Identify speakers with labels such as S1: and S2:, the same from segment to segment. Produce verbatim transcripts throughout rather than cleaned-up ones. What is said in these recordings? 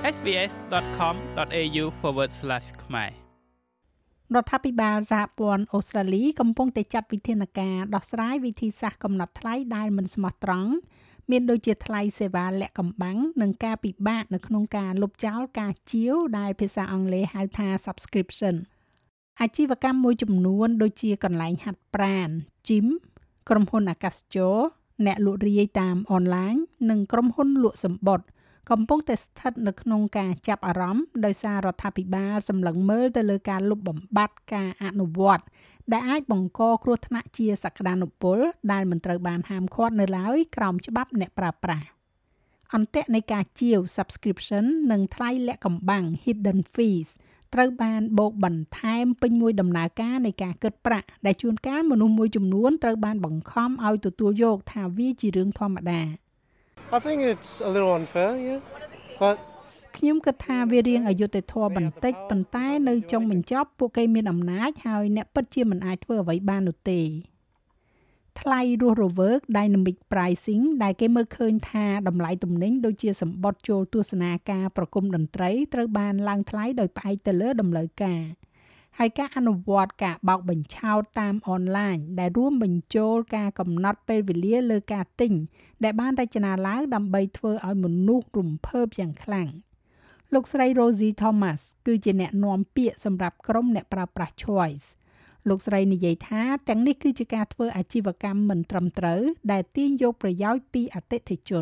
S1: sbs.com.au forward slash ខ្មែរ
S2: រដ្ឋាភិបាលសហព័ន្ធអូស្ត្រាលីកំពុងតែចាត់វិធានការដោះស្រាយវិធីសាស្ត្រកំណត់ថ្លៃដែលមិនស្មោះត្រង់មានដូចជាថ្លៃសេវាលាក់កំបាំងនិងការពិបាកនៅក្នុងការលុបចោលការជាវដែលភាសាអង់គ្លេសហៅថា subscription អាជីវកម្មមួយចំនួនដូចជាកន្លែងហាត់ប្រាណ gym ក្រុមហ៊ុនអាកាសចរណ៍អ្នកលក់រាយតាមអនឡាញនិងក្រុមហ៊ុនលក់សំបុត្រកំពុងតែស្ថិតនៅក្នុងការចាប់អារម្មណ៍ដោយសាររដ្ឋាភិបាលសម្លឹងមើលទៅលើការលុបបំបាត់ការអនុវត្តដែលអាចបង្កគ្រោះថ្នាក់ជាសក្តានុពលដែលមិនត្រូវបានហាមឃាត់នៅឡើយក្រោមច្បាប់អ្នកប្រើប្រាស់អន្ទាក់នៃការជាវ subscription និងថ្លៃលាក់កំបាំង hidden fees ត្រូវបានបូកបន្ថែមពេញមួយដំណើរការនៃការគិតប្រាក់ដែលជួនកាលមនុស្សមួយចំនួនត្រូវបានបង្ខំឲ្យទទួលយកថាវាជារឿងធម្មតា
S3: I think it's a little unfair, yeah. But
S2: ខ្ញុំគិតថាវារៀងអយុត្តិធម៌បន្តិចប៉ុន្តែនៅចុងបញ្ចប់ពួកគេមានអំណាចហើយអ្នកពិតជាមិនអាចធ្វើអ្វីបាននោះទេថ្លៃរស់រវើក dynamic pricing ដែលគេមើលឃើញថាតម្លៃទំនិញដូចជាសម្បត្តិចូលទស្សនាការប្រគំតន្ត្រីត្រូវបានឡើងថ្លៃដោយផ្អែកទៅលើតម្រូវការហើយការអនុវត្តការបោកបញ្ឆោតតាមអនឡាញដែលរួមបញ្ចូលការកំណត់ពេលវេលាលើការទិញដែលបានរចនាឡើងដើម្បីធ្វើឲ្យមនុស្សរំភើបយ៉ាងខ្លាំងលោកស្រី Rosie Thomas គឺជាអ្នកនាំពាក្យសម្រាប់ក្រុមអ្នកប្រើប្រាស់ Choice លោកស្រីនិយាយថាទាំងនេះគឺជាការធ្វើអាជីវកម្មមិនត្រឹមត្រូវដែលទាញយកប្រយោជន៍ពីអតិថិជន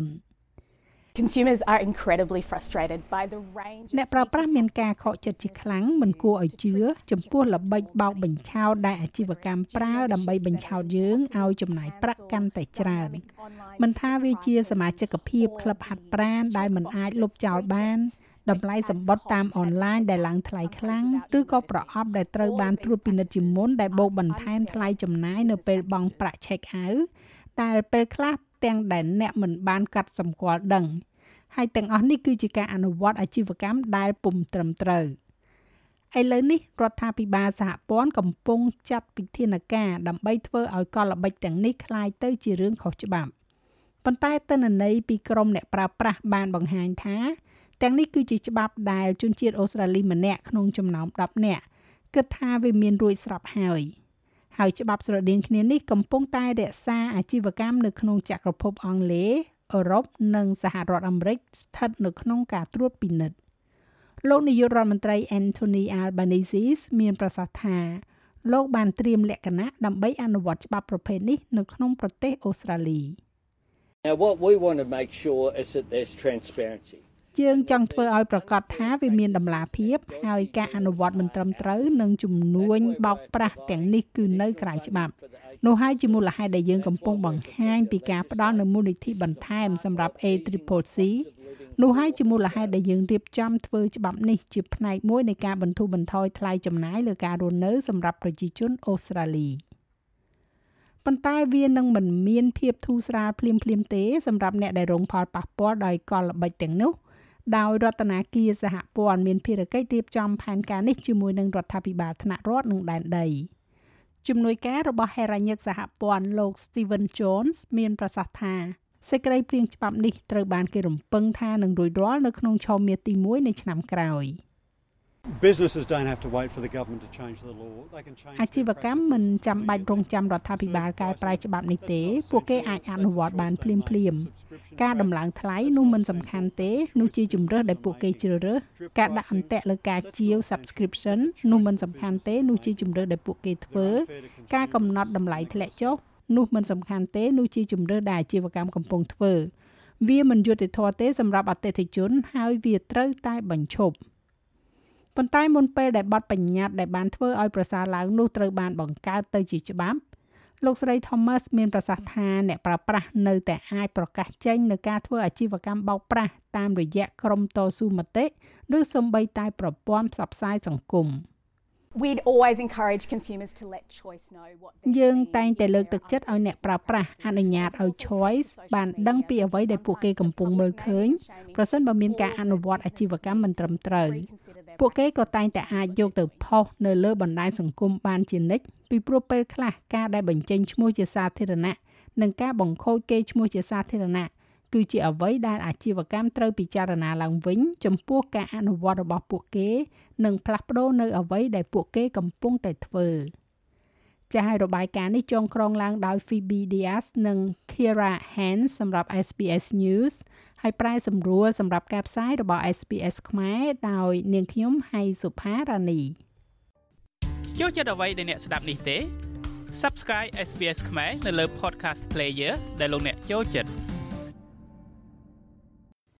S4: Consumers are incredibly frustrated by the range
S2: អ្នកប្រើប្រាស់មានការខកចិត្តជាខ្លាំងមិនគួរឲ្យជឿចំពោះល្បិចបោកបញ្ឆោតដែលអាជីវកម្មប្រើដើម្បីបញ្ឆោតយើងឲ្យចំណាយប្រាក់កាន់តែច្រើនមិនថាវាជាសមាជិកភាពក្លឹបហាត់ប្រាណដែលមិនអាចលុបចោលបានតម្លៃសម្បត្តិតាមអនឡាញដែលឡើងថ្លៃខ្លាំងឬក៏ប្រអប់ដែលត្រូវបានត្រួតពិនិត្យជាមុនដែលបូកបន្ថែមថ្លៃចំណាយនៅពេលបង់ប្រាក់ check out តែពេលខ្លះទាំងដែលអ្នកមិនបានកត់សម្គាល់ដឹងហើយទាំងអស់នេះគឺជាការអនុវត្តអាជីវកម្មដែលពុំត្រឹមត្រូវឥឡូវនេះរដ្ឋាភិបាលសហព័ន្ធកំពុងចាត់វិធានការដើម្បីធ្វើឲ្យកលល្បិចទាំងនេះคล้ายទៅជារឿងខុសច្បាប់ប៉ុន្តែទិន្នន័យពីក្រមអ្នកប្រើប្រាស់បានបង្ហាញថាទាំងនេះគឺជាច្បាប់ដែលជនជាតិអូស្ត្រាលីម្នាក់ក្នុងចំណោមដប់នាក់គិតថាវាមានរួចស្រាប់ហើយហើយច្បាប់ស្រដៀងគ្នានេះកំពុងតែរក្សាអាជីវកម្មនៅក្នុងចក្រភពអង់គ្លេសអឺរ៉ុបនិងសហរដ្ឋអាមេរិកស្ថិតនៅក្នុងការត្រួតពិនិត្យលោកនាយករដ្ឋមន្ត្រី Anthony Albanese មានប្រសាសន៍ថាលោកបានត្រៀមលក្ខណៈដើម្បីអនុវត្តច្បាប់ប្រភេទនេះនៅក្នុងប្រទេសអូស្ត្រាលី
S5: Now what we want to make sure is that there's transparency
S2: យើងចង់ធ្វើឲ្យប្រកាសថាវាមានតម្លាភាពហើយការអនុវត្តមិនត្រឹមត្រូវនិងជំនួញបោកប្រាស់ទាំងនេះគឺនៅក្រៅច្បាប់នោះហើយជាមូលហេតុដែលយើងកំពុងបង្ហាញពីការផ្ដល់នូវមូលនិធិបន្ថែមសម្រាប់ A C C C នោះហើយជាមូលហេតុដែលយើងរៀបចំធ្វើច្បាប់នេះជាផ្នែកមួយនៃការបន្ធូរបន្ថយថ្លៃចំណាយលើការរស់នៅសម្រាប់ប្រជាជនអូស្ត្រាលីប៉ុន្តែវានឹងមិនមានភាពធូរស្រាលភ្លាមៗទេសម្រាប់អ្នកដែលរងផលប៉ះពាល់ដោយកលល្បិចទាំងនោះដោយរដ្ឋាភិបាលសហព័ន្ធមានភារកិច្ចរៀបចំផែនការនេះជាមួយនឹងរដ្ឋាភិបាលថ្នាក់រដ្ឋនិងដែនដីជំនួយការរបស់ហេរ៉ាញឹកសហព័ន្ធលោក Stephen Jones មានប្រសាសន៍ថាសេចក្តីព្រាងច្បាប់នេះត្រូវបានគេរំពឹងថានឹងរួចរាល់នៅក្នុងឆមាសទីមួយនៃឆ្នាំក្រោយ
S6: Businesses don't have to wait for the government to change the law. They can change
S2: អាជីវកម្មមិនចាំបាច់រងចាំរដ្ឋាភិបាលកែប្រែច្បាប់នេះទេពួកគេអាចអនុវត្តបានភ្លាមៗការដំឡើងថ្លៃនោះមិនសំខាន់ទេនោះជាជម្រើសដែលពួកគេជ្រើសរើសការដាក់អន្ទាក់លើការជាវ subscription នោះមិនសំខាន់ទេនោះជាជម្រើសដែលពួកគេធ្វើការកំណត់តម្លៃធ្លាក់ចុះនោះមិនសំខាន់ទេនោះជាជម្រើសដែលអាជីវកម្មកំពុងធ្វើវាមិនយុត្តិធម៌ទេសម្រាប់អតិថិជនហើយវាត្រូវតែបញ្ឈប់ប៉ុន្តែមុនពេលដែលបទបញ្ញត្តិដែលបានធ្វើឲ្យប្រសើរឡើងនោះត្រូវបានបង្កើតទៅជាច្បាប់លោកស្រី Thomas មានប្រសាសន៍ថាអ្នកប្រើប្រាស់នៅតែអាចប្រកាសចេញនៅការធ្វើអាជីវកម្មបោកប្រាស់តាមរយៈក្រុមតស៊ូមតិឬសូម្បីតែប្រព័ន្ធផ្សព្វផ្សាយសង្គម
S4: We'd always encourage consumers to let Choice know what
S2: យើងតែងតែលើកទឹកចិត្តឲ្យអ្នកប្រើប្រាស់អនុញ្ញាតឲ្យ Choice បានដឹងពីអ្វីដែលពួកគេកំពុងមើលឃើញប្រសិនបើមានការអនុវត្តអាជីវកម្មមិនត្រឹមត្រូវពួកគេក៏តែងតែអាចយកទៅផុសនៅលើបណ្ដាញសង្គមបានជានិច្ចពីព្រោះពេលខ្លះការដែលបញ្ចេញឈ្មោះជាសាធារណៈនិងការបង្ខូចកេរ្តិ៍ឈ្មោះជាសាធារណៈគឺជាអ្វីដែលអាជីវកម្មត្រូវពិចារណាឡើងវិញចំពោះការអនុវត្តរបស់ពួកគេនិងផ្លាស់ប្ដូរនៅអ្វីដែលពួកគេកំពុងតែធ្វើចាស់ឲ្យរបាយការណ៍នេះចងក្រងឡើងដោយ Phoebe Diaz និង Kira Hans សម្រាប់ เอส บี เอส News ហើយប្រែសម្រួលសម្រាប់ការផ្សាយរបស់ เอส บี เอส ខ្មែរដោយនាងខ្ញុំហៃសុផារ៉ានី
S1: ចូលចិត្តអ្វីដែលអ្នកស្ដាប់នេះទេ Subscribe เอส บี เอส ខ្មែរនៅលើ Podcast Player ដែលលោកអ្នកចូលចិត្ត